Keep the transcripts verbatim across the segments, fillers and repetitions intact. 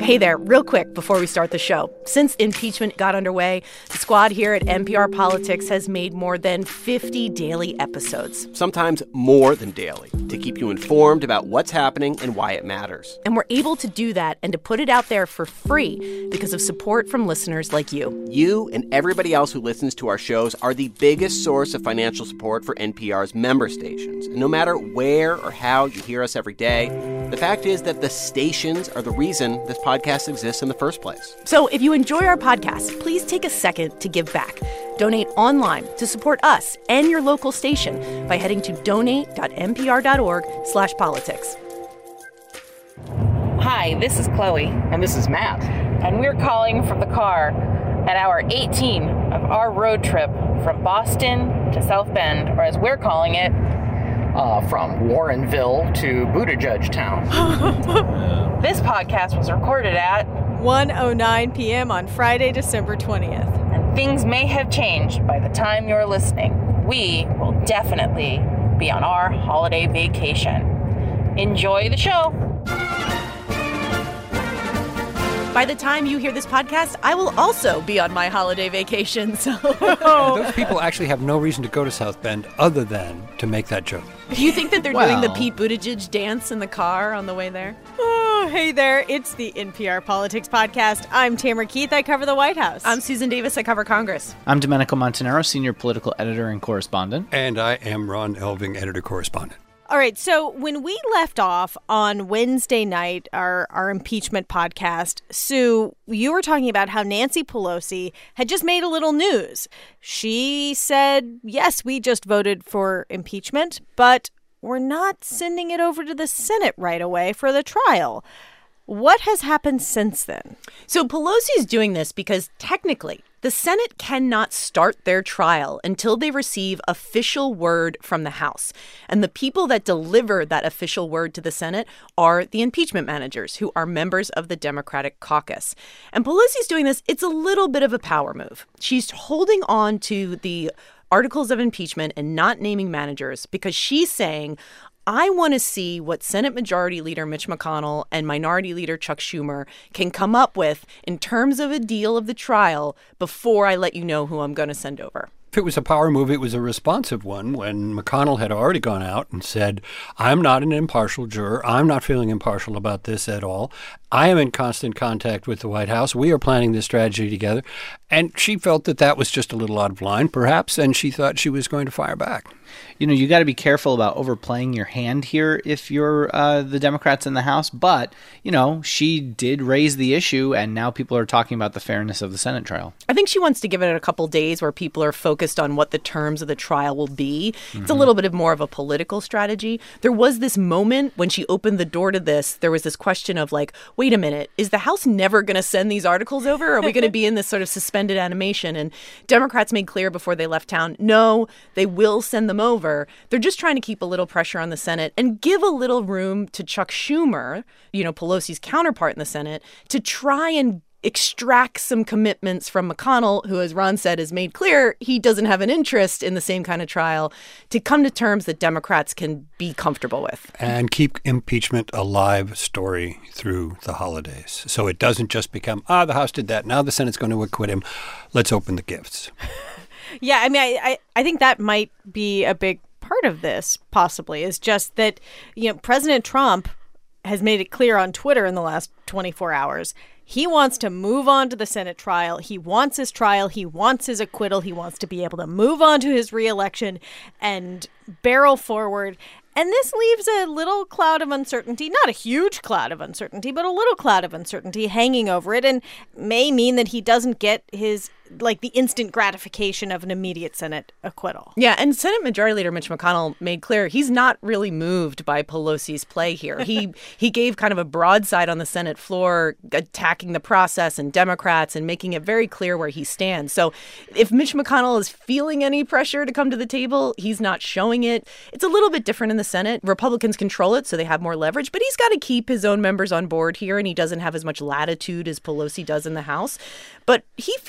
Hey there, real quick before we start the show. Since impeachment got underway, the squad here at N P R Politics has made more than fifty daily episodes. Sometimes more than daily, to keep you informed about what's happening and why it matters. And we're able to do that and to put it out there for free because of support from listeners like you. You and everybody else who listens to our shows are the biggest source of financial support for N P R's member stations. And no matter where or how you hear us every day, the fact is that the stations are the reason this podcast exists in the first place. So if you enjoy our podcast, please take a second to give back. Donate online to support us and your local station by heading to donate.npr.org slash politics. Hi, this is Chloe. And this is Matt. And we're calling from the car at hour eighteen of our road trip from Boston to South Bend, or as we're calling it, Uh, from Warrenville to Buttigieg Town. This podcast was recorded at one oh nine p.m. on Friday, December twentieth. And things may have changed by the time you're listening. We will definitely be on our holiday vacation. Enjoy the show. By the time you hear this podcast, I will also be on my holiday vacation, so... Those people actually have no reason to go to South Bend other than to make that joke. Do you think that they're Well- doing the Pete Buttigieg dance in the car on the way there? Oh, hey there. It's the N P R Politics Podcast. I'm Tamara Keith. I cover the White House. I'm Susan Davis. I cover Congress. I'm Domenico Montanaro, senior political editor and correspondent. And I am Ron Elving, editor-correspondent. All right, so when we left off on Wednesday night, our, our impeachment podcast, Sue, you were talking about how Nancy Pelosi had just made a little news. She said, yes, we just voted for impeachment, but we're not sending it over to the Senate right away for the trial. What has happened since then? So Pelosi is doing this because technically the Senate cannot start their trial until they receive official word from the House. And the people that deliver that official word to the Senate are the impeachment managers, who are members of the Democratic caucus. And Pelosi's doing this. It's a little bit of a power move. She's holding on to the articles of impeachment and not naming managers because she's saying, I want to see what Senate Majority Leader Mitch McConnell and Minority Leader Chuck Schumer can come up with in terms of a deal of the trial before I let you know who I'm going to send over. If it was a power move, it was a responsive one when McConnell had already gone out and said, I'm not an impartial juror. I'm not feeling impartial about this at all. I am in constant contact with the White House. We are planning this strategy together. And she felt that that was just a little out of line, perhaps, and she thought she was going to fire back. You know, you got to be careful about overplaying your hand here if you're uh, the Democrats in the House. But, you know, she did raise the issue, and now people are talking about the fairness of the Senate trial. I think she wants to give it a couple days where people are focused on what the terms of the trial will be. Mm-hmm. It's a little bit of more of a political strategy. There was this moment when she opened the door to this, there was this question of like, wait a minute, is the House never going to send these articles over? Are we going to be in this sort of suspended animation? And Democrats made clear before they left town, no, they will send them over. They're just trying to keep a little pressure on the Senate and give a little room to Chuck Schumer, you know, Pelosi's counterpart in the Senate, to try and extract some commitments from McConnell, who, as Ron said, has made clear he doesn't have an interest in the same kind of trial, to come to terms that Democrats can be comfortable with. And keep impeachment a live story through the holidays. So it doesn't just become, ah, the House did that. Now the Senate's going to acquit him. Let's open the gifts. Yeah, I mean, I, I, I think that might be a big part of this, possibly, is just that, you know, President Trump has made it clear on Twitter in the last twenty-four hours. He wants to move on to the Senate trial. He wants his trial. He wants his acquittal. He wants to be able to move on to his reelection and barrel forward. And this leaves a little cloud of uncertainty, not a huge cloud of uncertainty, but a little cloud of uncertainty hanging over it, and may mean that he doesn't get his, like, the instant gratification of an immediate Senate acquittal. Yeah, and Senate Majority Leader Mitch McConnell made clear he's not really moved by Pelosi's play here. He he gave kind of a broadside on the Senate floor, attacking the process and Democrats and making it very clear where he stands. So if Mitch McConnell is feeling any pressure to come to the table, he's not showing it. It's a little bit different in the Senate. Republicans control it, so they have more leverage, but he's got to keep his own members on board here, and he doesn't have as much latitude as Pelosi does in the House. But he feels pretty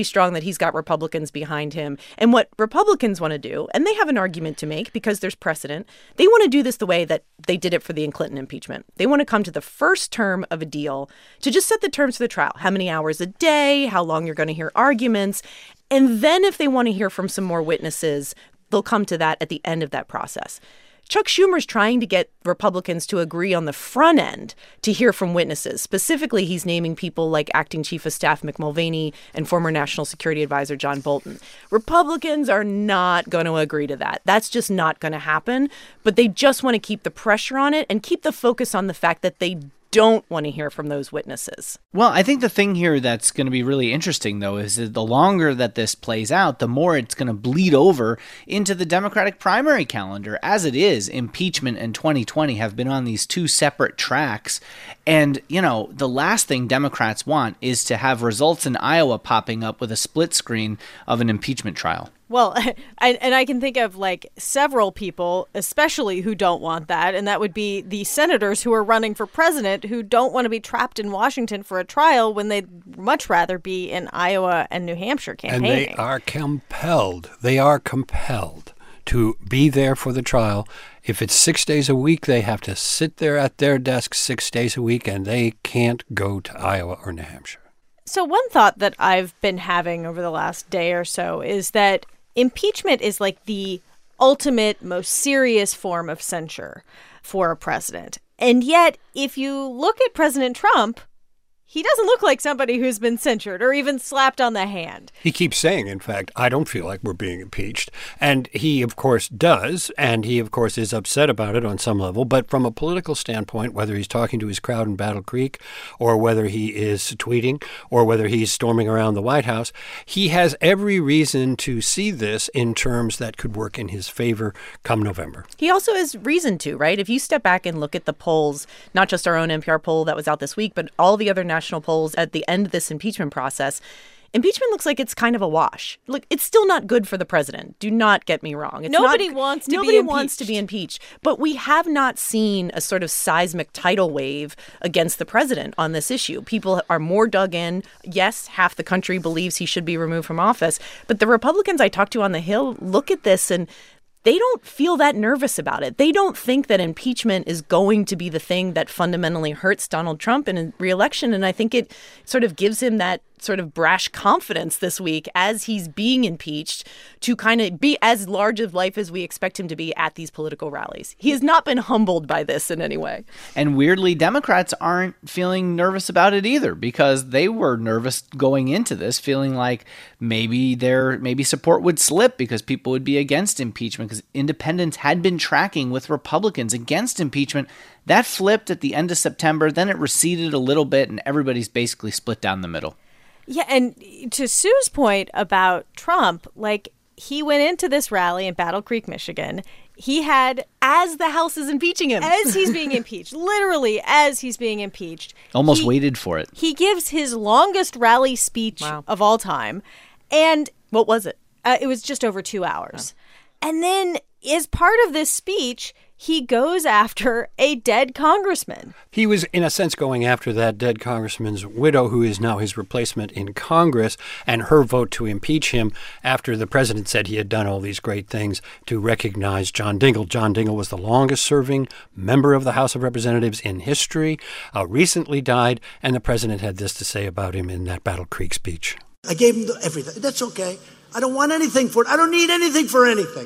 strong that he's got Republicans behind him. And what Republicans want to do, and they have an argument to make because there's precedent, they want to do this the way that they did it for the Clinton impeachment. They want to come to the first term of a deal to just set the terms for the trial. How many hours a day, how long you're going to hear arguments. And then if they want to hear from some more witnesses, they'll come to that at the end of that process. Chuck Schumer's trying to get Republicans to agree on the front end to hear from witnesses. Specifically, he's naming people like Acting Chief of Staff Mick Mulvaney and former National Security Advisor John Bolton. Republicans are not going to agree to that. That's just not going to happen. But they just want to keep the pressure on it and keep the focus on the fact that they don't want to hear from those witnesses. Well, I think the thing here that's going to be really interesting, though, is that the longer that this plays out, the more it's going to bleed over into the Democratic primary calendar. As it is, impeachment and twenty twenty have been on these two separate tracks. And, you know, the last thing Democrats want is to have results in Iowa popping up with a split screen of an impeachment trial. Well, I, and I can think of like several people, especially who don't want that. And that would be the senators who are running for president who don't want to be trapped in Washington for a trial when they'd much rather be in Iowa and New Hampshire campaigning. And they are compelled. They are compelled to be there for the trial. If it's six days a week, they have to sit there at their desk six days a week, and they can't go to Iowa or New Hampshire. So one thought that I've been having over the last day or so is that impeachment is like the ultimate, most serious form of censure for a president. And yet, if you look at President Trump, he doesn't look like somebody who's been censured or even slapped on the hand. He keeps saying, in fact, I don't feel like we're being impeached. And he, of course, does. And he, of course, is upset about it on some level. But from a political standpoint, whether he's talking to his crowd in Battle Creek or whether he is tweeting or whether he's storming around the White House, he has every reason to see this in terms that could work in his favor come November. He also has reason to, right? If you step back and look at the polls, not just our own N P R poll that was out this week, but all the other national national polls at the end of this impeachment process, impeachment looks like it's kind of a wash. Look, it's still not good for the president. Do not get me wrong. It's nobody not, wants to nobody be impeached. wants to be impeached. But we have not seen a sort of seismic tidal wave against the president on this issue. People are more dug in. Yes, half the country believes he should be removed from office. But the Republicans I talked to on the Hill look at this and they don't feel that nervous about it. They don't think that impeachment is going to be the thing that fundamentally hurts Donald Trump in a re-election. And I think it sort of gives him that sort of brash confidence this week as he's being impeached to kind of be as large of life as we expect him to be at these political rallies. He has not been humbled by this in any way. And weirdly, Democrats aren't feeling nervous about it either, because they were nervous going into this, feeling like maybe their maybe support would slip because people would be against impeachment, because independents had been tracking with Republicans against impeachment. That flipped at the end of September. Then it receded a little bit, and everybody's basically split down the middle. Yeah, and to Sue's point about Trump, like, he went into this rally in Battle Creek, Michigan. He had, as the House is impeaching him. As he's being impeached, literally as he's being impeached. Almost he, waited for it. He gives his longest rally speech wow. of all time. And what was it? Uh, it was just over two hours. Oh. And then as part of this speech, he goes after a dead congressman. He was, in a sense, going after that dead congressman's widow, who is now his replacement in Congress, and her vote to impeach him after the president said he had done all these great things to recognize John Dingell. John Dingell was the longest-serving member of the House of Representatives in history, uh, recently died, and the president had this to say about him in that Battle Creek speech. I gave him everything. That's okay. I don't want anything for it. I don't need anything for anything.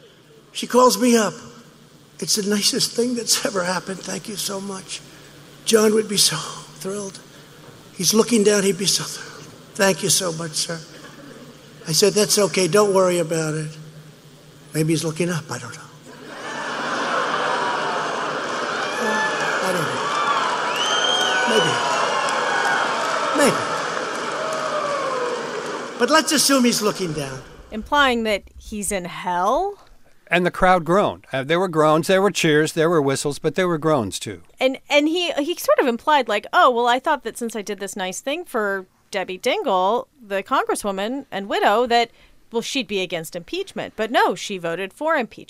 She calls me up. It's the nicest thing that's ever happened. Thank you so much. John would be so thrilled. He's looking down. He'd be so thrilled. Thank you so much, sir. I said, that's okay. Don't worry about it. Maybe he's looking up. I don't know. I don't know. Maybe. Maybe. But let's assume he's looking down. Implying that he's in hell? And the crowd groaned. Uh, there were groans, there were cheers, there were whistles, but there were groans too. And and he he sort of implied like, oh, well, I thought that since I did this nice thing for Debbie Dingell, the congresswoman and widow, that, well, she'd be against impeachment. But no, she voted for impeachment.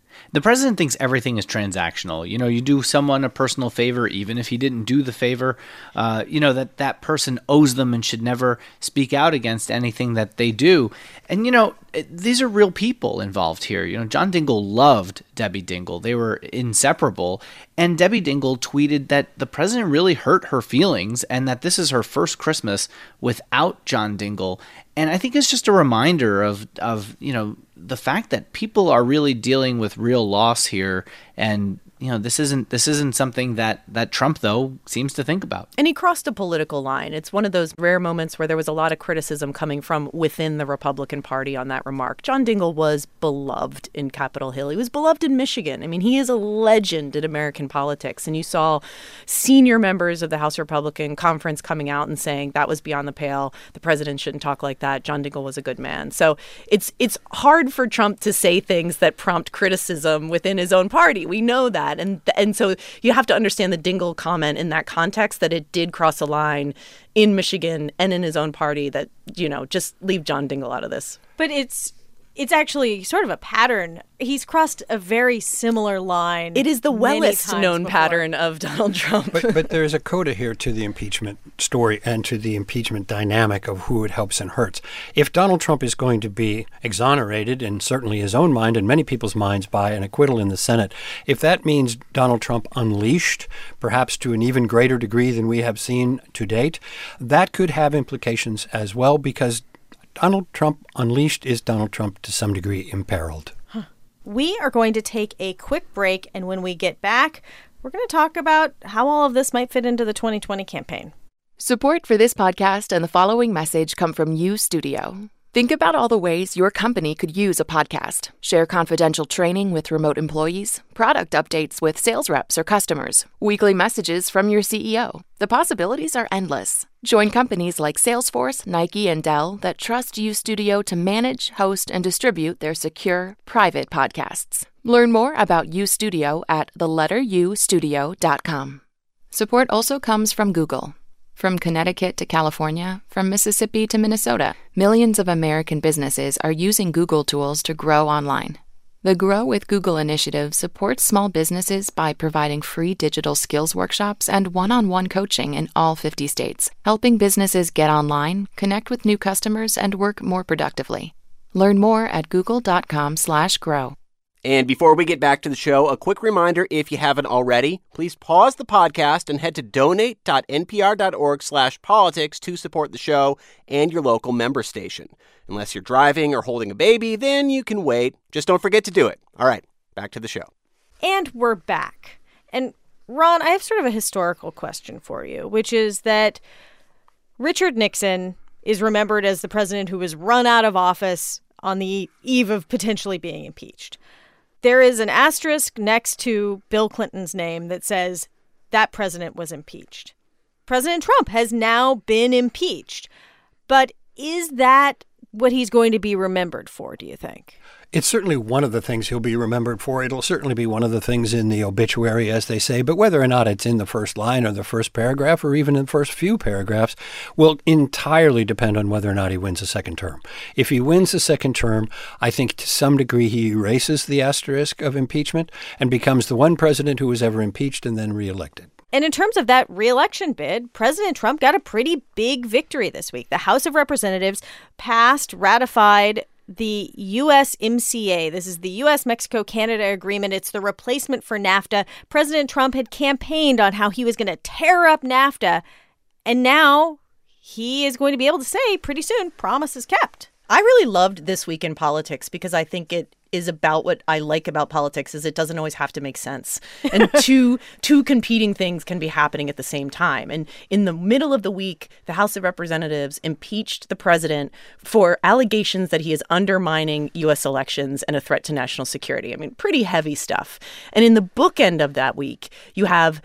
The president thinks everything is transactional. You know, you do someone a personal favor, even if he didn't do the favor, uh, you know, that that person owes them and should never speak out against anything that they do. And, you know, these are real people involved here. You know, John Dingell loved Debbie Dingell. They were inseparable. And Debbie Dingell tweeted that the president really hurt her feelings and that this is her first Christmas without John Dingell. And I think it's just a reminder of, of, you know, the fact that people are really dealing with real loss here. And, you know, this isn't this isn't something that, that Trump, though, seems to think about. And he crossed a political line. It's one of those rare moments where there was a lot of criticism coming from within the Republican Party on that remark. John Dingell was beloved in Capitol Hill. He was beloved in Michigan. I mean, he is a legend in American politics. And you saw senior members of the House Republican Conference coming out and saying that was beyond the pale. The president shouldn't talk like that. John Dingell was a good man. So it's it's hard for Trump to say things that prompt criticism within his own party. We know that. And and so you have to understand the Dingell comment in that context, that it did cross a line in Michigan and in his own party that, you know, just leave John Dingell out of this. But it's it's actually sort of a pattern. He's crossed a very similar line. It is the wellest known before. pattern of Donald Trump. But, but there's a coda here to the impeachment story and to the impeachment dynamic of who it helps and hurts. If Donald Trump is going to be exonerated, in certainly his own mind and many people's minds, by an acquittal in the Senate, if that means Donald Trump unleashed, perhaps to an even greater degree than we have seen to date, that could have implications as well, because Donald Trump unleashed is Donald Trump to some degree imperiled. Huh. We are going to take a quick break, and when we get back, we're going to talk about how all of this might fit into the twenty twenty campaign. Support for this podcast and the following message come from U Studio. Think about all the ways your company could use a podcast. Share confidential training with remote employees, product updates with sales reps or customers, weekly messages from your C E O. The possibilities are endless. Join companies like Salesforce, Nike, and Dell that trust U Studio to manage, host, and distribute their secure, private podcasts. Learn more about U Studio at the letter U studio dot com. Support also comes from Google. From Connecticut to California, from Mississippi to Minnesota, millions of American businesses are using Google tools to grow online. The Grow with Google initiative supports small businesses by providing free digital skills workshops and one-on-one coaching in all fifty states, helping businesses get online, connect with new customers, and work more productively. Learn more at google.com slash grow. And before we get back to the show, a quick reminder, if you haven't already, please pause the podcast and head to donate.npr.org slash politics to support the show and your local member station. Unless you're driving or holding a baby, then you can wait. Just don't forget to do it. All right, back to the show. And we're back. And Ron, I have sort of a historical question for you, which is that Richard Nixon is remembered as the president who was run out of office on the eve of potentially being impeached. There is an asterisk next to Bill Clinton's name that says that president was impeached. President Trump has now been impeached. But is that what he's going to be remembered for, do you think? It's certainly one of the things he'll be remembered for. It'll certainly be one of the things in the obituary, as they say. But whether or not it's in the first line or the first paragraph or even in the first few paragraphs will entirely depend on whether or not he wins a second term. If he wins a second term, I think to some degree he erases the asterisk of impeachment and becomes the one president who was ever impeached and then reelected. And in terms of that re-election bid, President Trump got a pretty big victory this week. The House of Representatives passed, ratified the U S M C A. This is the U S Mexico Canada agreement. It's the replacement for NAFTA. President Trump had campaigned on how he was going to tear up NAFTA. And now he is going to be able to say pretty soon, promise is kept. I really loved This Week in Politics because I think it is about what I like about politics is it doesn't always have to make sense. And two two competing things can be happening at the same time. And in the middle of the week, the House of Representatives impeached the president for allegations that he is undermining U S elections and a threat to national security. I mean, pretty heavy stuff. And in the bookend of that week, you have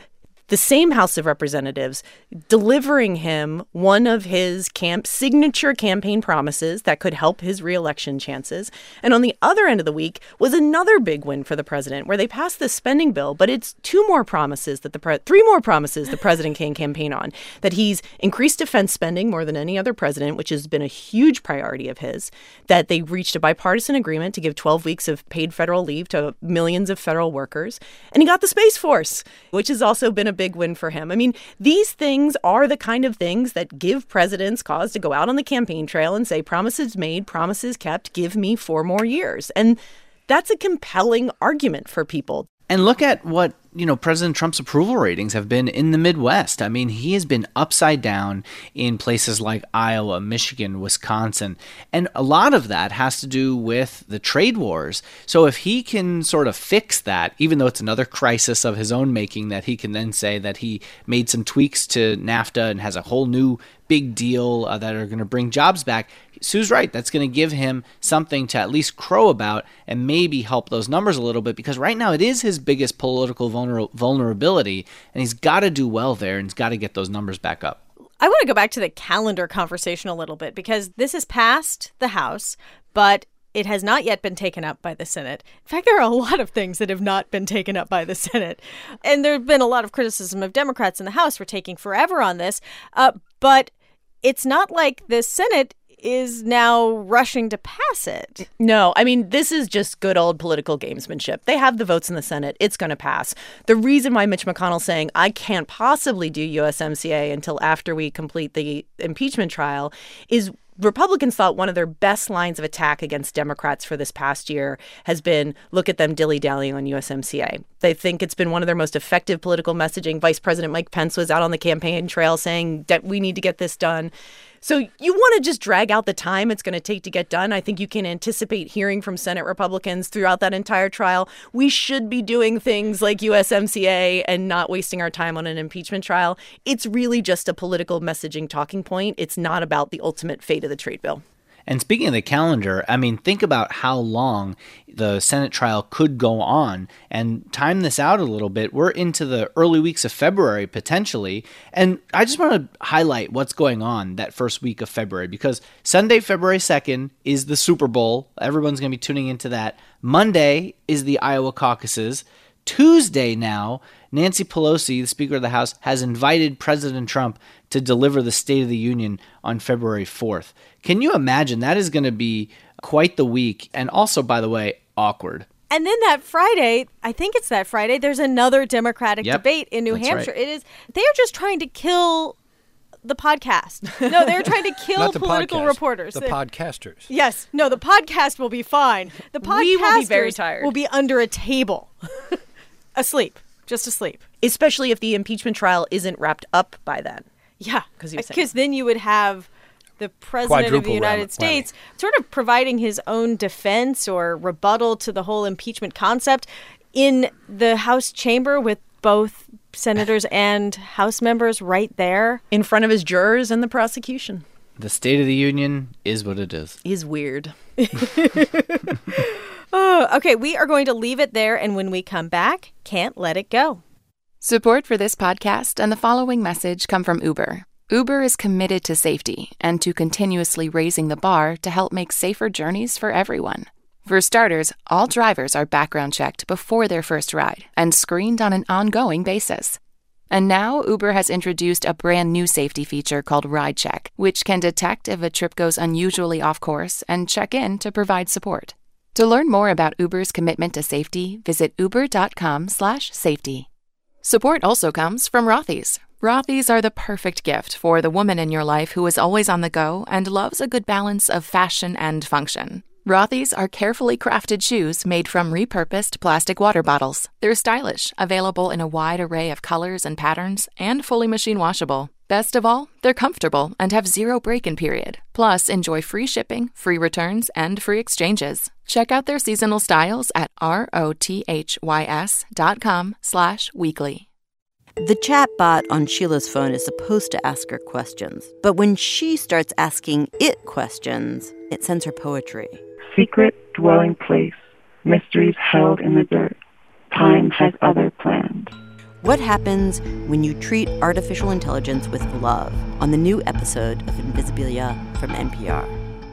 the same House of Representatives delivering him one of his camp signature campaign promises that could help his reelection chances. And on the other end of the week was another big win for the president, where they passed this spending bill, but it's two more promises that the pre- three more promises the president can campaign on. That he's increased defense spending more than any other president, which has been a huge priority of his. That they reached a bipartisan agreement to give twelve weeks of paid federal leave to millions of federal workers. And he got the Space Force, which has also been a big win for him. I mean, these things are the kind of things that give presidents cause to go out on the campaign trail and say, promises made, promises kept, give me four more years. And that's a compelling argument for people. And look at what, you know, President Trump's approval ratings have been in the Midwest. I mean, he has been upside down in places like Iowa, Michigan, Wisconsin. And a lot of that has to do with the trade wars. So if he can sort of fix that, even though it's another crisis of his own making, that he can then say that he made some tweaks to NAFTA and has a whole new big deal uh, that are going to bring jobs back. Sue's right. That's going to give him something to at least crow about and maybe help those numbers a little bit, because right now it is his biggest political vulner- vulnerability, and he's got to do well there, and he's got to get those numbers back up. I want to go back to the calendar conversation a little bit, because this has passed the House, but it has not yet been taken up by the Senate. In fact, there are a lot of things that have not been taken up by the Senate. And there have been a lot of criticism of Democrats in the House for taking forever on this. Uh, but it's not like the Senate is now rushing to pass it. No, I mean, this is just good old political gamesmanship. They have the votes in the Senate. It's going to pass. The reason why Mitch McConnell's saying, I can't possibly do U S M C A until after we complete the impeachment trial is Republicans thought one of their best lines of attack against Democrats for this past year has been, look at them dilly-dallying on U S M C A. They think it's been one of their most effective political messaging. Vice President Mike Pence was out on the campaign trail saying that we need to get this done. So you want to just drag out the time it's going to take to get done. I think you can anticipate hearing from Senate Republicans throughout that entire trial. We should be doing things like U S M C A and not wasting our time on an impeachment trial. It's really just a political messaging talking point. It's not about the ultimate fate of the trade bill. And speaking of the calendar, I mean, think about how long the Senate trial could go on, and time this out a little bit. We're into the early weeks of February, potentially. And I just want to highlight what's going on that first week of February, because Sunday, February second is the Super Bowl. Everyone's going to be tuning into that. Monday is the Iowa caucuses. Tuesday now, Nancy Pelosi, the Speaker of the House, has invited President Trump to deliver the State of the Union on February fourth. Can you imagine? That is going to be quite the week. And also, by the way, awkward. And then that Friday, I think it's that Friday, there's another Democratic yep, debate in New Hampshire. Right. It is. They are just trying to kill the podcast. No, they're trying to kill Not the political podcast, reporters. The They're, podcasters. Yes. No, the podcast will be fine. The podcasters We will be very tired. will be under a table. Asleep. Just asleep. Especially if the impeachment trial isn't wrapped up by then. Yeah. Because then you would have the president Quadruple of the United ram- States sort of providing his own defense or rebuttal to the whole impeachment concept in the House chamber with both senators and House members right there. In front of his jurors and the prosecution. The State of the Union is what it is. Is weird. Oh, okay, we are going to leave it there, and when we come back, can't let it go. Support for this podcast and the following message come from Uber. Uber is committed to safety and to continuously raising the bar to help make safer journeys for everyone. For starters, all drivers are background checked before their first ride and screened on an ongoing basis. And now Uber has introduced a brand new safety feature called Ride Check, which can detect if a trip goes unusually off course and check in to provide support. To learn more about Uber's commitment to safety, visit uber.com slash safety. Support also comes from Rothy's. Rothy's are the perfect gift for the woman in your life who is always on the go and loves a good balance of fashion and function. Rothy's are carefully crafted shoes made from repurposed plastic water bottles. They're stylish, available in a wide array of colors and patterns, and fully machine washable. Best of all, they're comfortable and have zero break-in period. Plus, enjoy free shipping, free returns, and free exchanges. Check out their seasonal styles at R-O-T-H-Y-S dot com slash weekly. The chatbot on Sheila's phone is supposed to ask her questions, but when she starts asking it questions, it sends her poetry. Secret dwelling place, mysteries held in the dirt. Time has other plans. What happens when you treat artificial intelligence with love on the new episode of Invisibilia from N P R.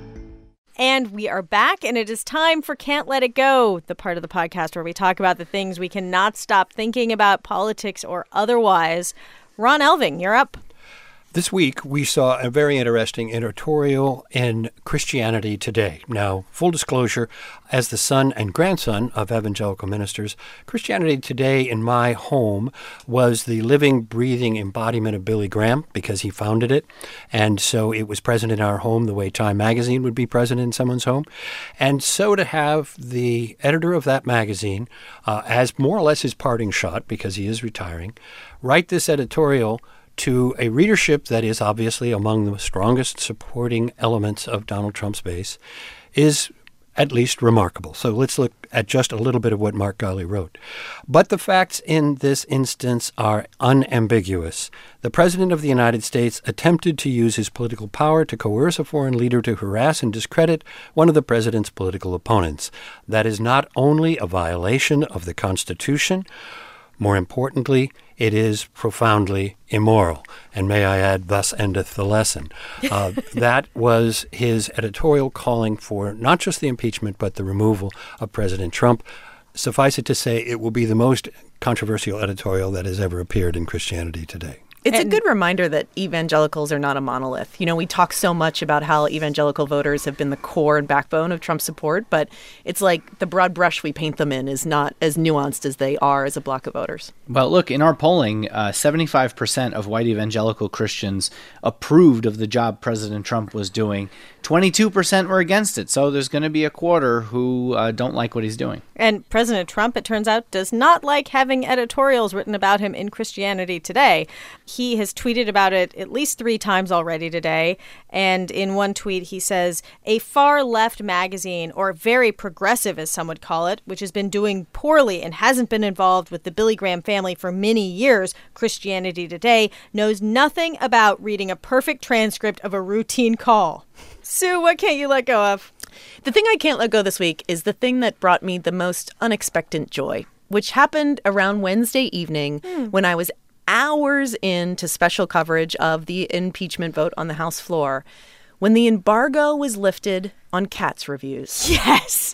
And we are back, and it is time for Can't Let It Go, the part of the podcast where we talk about the things we cannot stop thinking about, politics or otherwise. Ron Elving, you're up. This week, we saw a very interesting editorial in Christianity Today. Now, full disclosure, as the son and grandson of evangelical ministers, Christianity Today in my home was the living, breathing embodiment of Billy Graham because he founded it. And so it was present in our home the way Time magazine would be present in someone's home. And so to have the editor of that magazine, uh, as more or less his parting shot, because he is retiring, write this editorial to a readership that is obviously among the strongest supporting elements of Donald Trump's base is at least remarkable. So let's look at just a little bit of what Mark Galli wrote. But the facts in this instance are unambiguous. The President of the United States attempted to use his political power to coerce a foreign leader to harass and discredit one of the President's political opponents. That is not only a violation of the Constitution, more importantly, it is profoundly immoral. And may I add, thus endeth the lesson. Uh, that was his editorial calling for not just the impeachment, but the removal of President Trump. Suffice it to say, it will be the most controversial editorial that has ever appeared in Christianity Today. It's And- a good reminder that evangelicals are not a monolith. You know, we talk so much about how evangelical voters have been the core and backbone of Trump's support, but it's like the broad brush we paint them in is not as nuanced as they are as a block of voters. Well, look, in our polling, uh, seventy-five percent of white evangelical Christians approved of the job President Trump was doing. twenty-two percent were against it. So there's going to be a quarter who uh, don't like what he's doing. And President Trump, it turns out, does not like having editorials written about him in Christianity Today. He has tweeted about it at least three times already today. And in one tweet, he says, a far-left magazine, or very progressive, as some would call it, which has been doing poorly and hasn't been involved with the Billy Graham family for many years, Christianity Today, knows nothing about reading a perfect transcript of a routine call. Sue, what can't you let go of? The thing I can't let go this week is the thing that brought me the most unexpected joy, which happened around Wednesday evening mm. when I was hours into special coverage of the impeachment vote on the House floor, when the embargo was lifted on Cats reviews. Yes.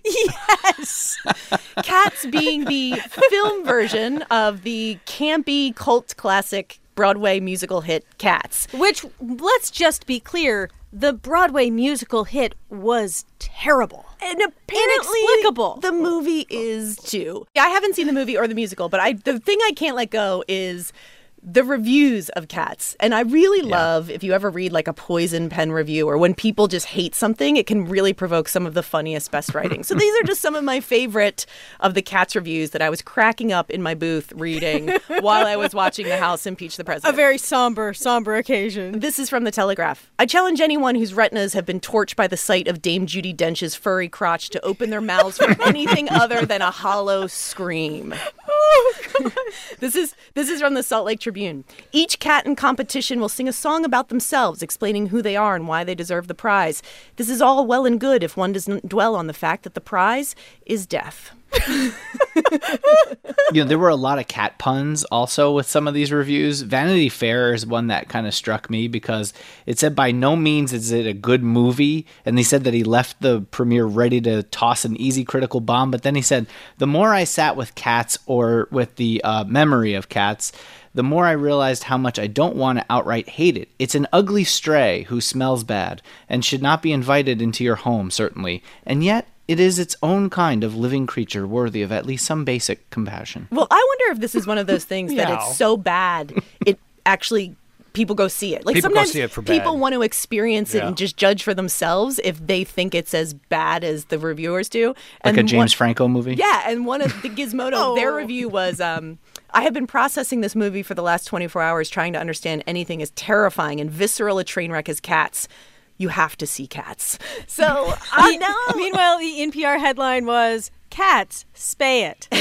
Yes. Cats being the film version of the campy cult classic Broadway musical hit Cats. Which, let's just be clear, the Broadway musical hit was terrible. And apparently inexplicable. The movie is too. I haven't seen the movie or the musical, but I the thing I can't let go is the reviews of Cats. And I really yeah. love, if you ever read like a Poison Pen review or when people just hate something, it can really provoke some of the funniest, best writing. So these are just some of my favorite of the Cats reviews that I was cracking up in my booth reading while I was watching the House impeach the president. A very somber, somber occasion. This is from The Telegraph. I challenge anyone whose retinas have been torched by the sight of Dame Judi Dench's furry crotch to open their mouths for anything other than a hollow scream. Oh, God. This is this is from the Salt Lake Tribune. Each cat in competition will sing a song about themselves, explaining who they are and why they deserve the prize. This is all well and good if one doesn't dwell on the fact that the prize is death. You know, there were a lot of cat puns also with some of these reviews. Vanity Fair is one that kind of struck me because it said by no means is it a good movie. And they said that he left the premiere ready to toss an easy critical bomb. But then he said, the more I sat with Cats or with the uh, memory of Cats, the more I realized how much I don't want to outright hate it. It's an ugly stray who smells bad and should not be invited into your home, certainly. And yet, it is its own kind of living creature worthy of at least some basic compassion. Well, I wonder if this is one of those things that it's so bad, it actually, people go see it. Like people sometimes go see it for people bad. want to experience it yeah. and just judge for themselves if they think it's as bad as the reviewers do. Like and a James one, Franco movie? Yeah, and one of the Gizmodo, oh. their review was, um, I have been processing this movie for the last twenty-four hours trying to understand anything as terrifying and visceral a train wreck as Cats. You have to see Cats. So, I know. Meanwhile, the N P R headline was, Cats, spay it.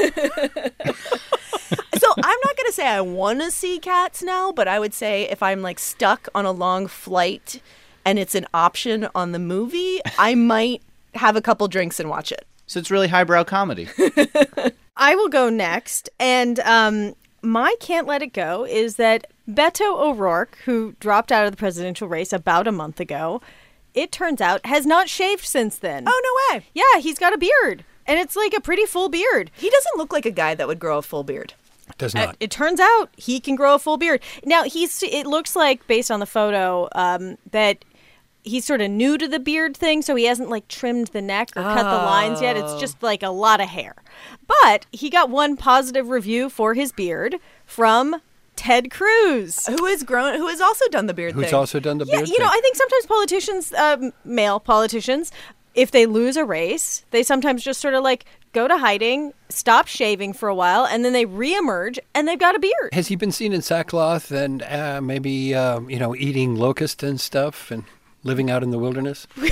So I'm not going to say I want to see Cats now, but I would say if I'm like stuck on a long flight and it's an option on the movie, I might have a couple drinks and watch it. So it's really highbrow comedy. I will go next. And um, my can't let it go is that Beto O'Rourke, who dropped out of the presidential race about a month ago, it turns out has not shaved since then. Oh, no way. Yeah, he's got a beard. And it's like a pretty full beard. He doesn't look like a guy that would grow a full beard. Does not. Uh, it turns out he can grow a full beard. Now, he's. It looks like, based on the photo, um, that he's sort of new to the beard thing, so he hasn't, like, trimmed the neck or cut the lines yet. It's just, like, a lot of hair. But he got one positive review for his beard from Ted Cruz. Who has grown, who has also done the beard Who's thing. also done the Yeah, beard you know, thing. I think sometimes politicians, um, male politicians, if they lose a race, they sometimes just sort of, like, go to hiding, stop shaving for a while, and then they reemerge, and they've got a beard. Has he been seen in sackcloth and uh, maybe, uh, you know, eating locust and stuff and living out in the wilderness? Oh,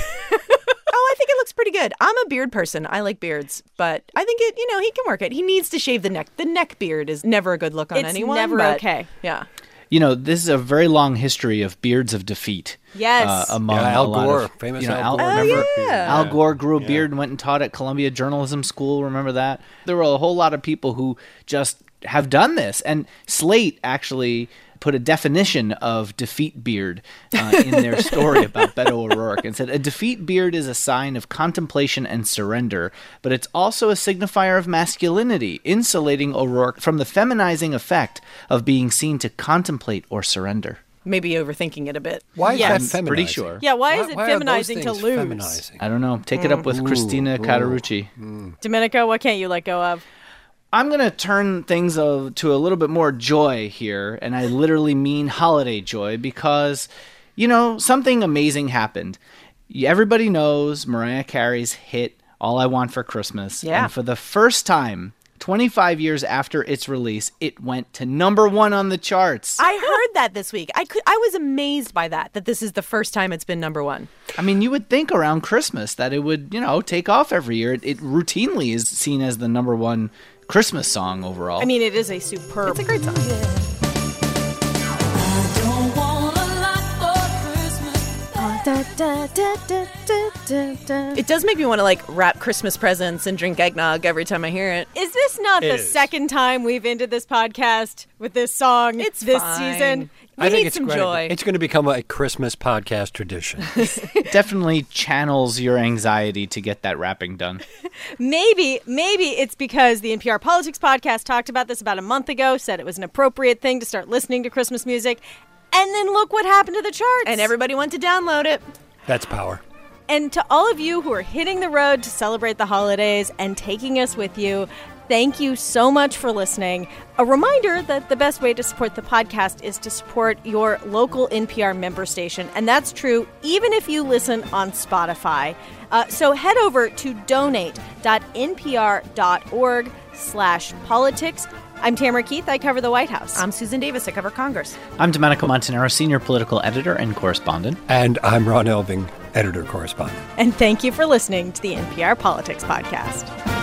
I think it looks pretty good. I'm a beard person. I like beards, but I think it, you know, he can work it. He needs to shave the neck. The neck beard is never a good look on It's anyone. never but, okay. Yeah. You know, this is a very long history of beards of defeat. Yes. Uh, among Yeah, Al a lot Gore, of, famous you know, Al Gore. Al, Oh, remember, yeah. Al Gore grew a beard and went and taught at Columbia Journalism School. Remember that? There were a whole lot of people who just have done this. And Slate actually put a definition of defeat beard uh, in their story about Beto O'Rourke and said, a defeat beard is a sign of contemplation and surrender, but it's also a signifier of masculinity, insulating O'Rourke from the feminizing effect of being seen to contemplate or surrender. Maybe overthinking it a bit. Why is Yes. that I'm feminizing? pretty sure. Yeah, why is it why are those feminizing to things lose? feminizing? I don't know. Take it up with Christina Catarucci. Domenico, what can't you let go of? I'm going to turn things uh, to a little bit more joy here, and I literally mean holiday joy because, you know, something amazing happened. Everybody knows Mariah Carey's hit, All I Want for Christmas. Yeah. And for the first time, twenty-five years after its release, it went to number one on the charts. I heard that this week. I could. I was amazed by that, that this is the first time it's been number one. I mean, you would think around Christmas that it would, you know, take off every year. It, it routinely is seen as the number one Christmas song overall. I mean, it is a superb. It's a great song. It does make me want to, like, wrap Christmas presents and drink eggnog every time I hear it. Is this not It the is. second time we've ended this podcast with this song It's this fine. season? We I think need it's some great. joy. It's going to become a Christmas podcast tradition. Definitely channels your anxiety to get that wrapping done. Maybe, maybe it's because the N P R Politics Podcast talked about this about a month ago, said it was an appropriate thing to start listening to Christmas music, and then look what happened to the charts. And everybody went to download it. That's power. And to all of you who are hitting the road to celebrate the holidays and taking us with you, thank you so much for listening. A reminder that the best way to support the podcast is to support your local N P R member station. And that's true even if you listen on Spotify. Uh, so head over to donate.npr.org slash politics. I'm Tamara Keith. I cover the White House. I'm Susan Davis. I cover Congress. I'm Domenico Montanaro, senior political editor and correspondent. And I'm Ron Elving, editor correspondent. And thank you for listening to the N P R Politics Podcast.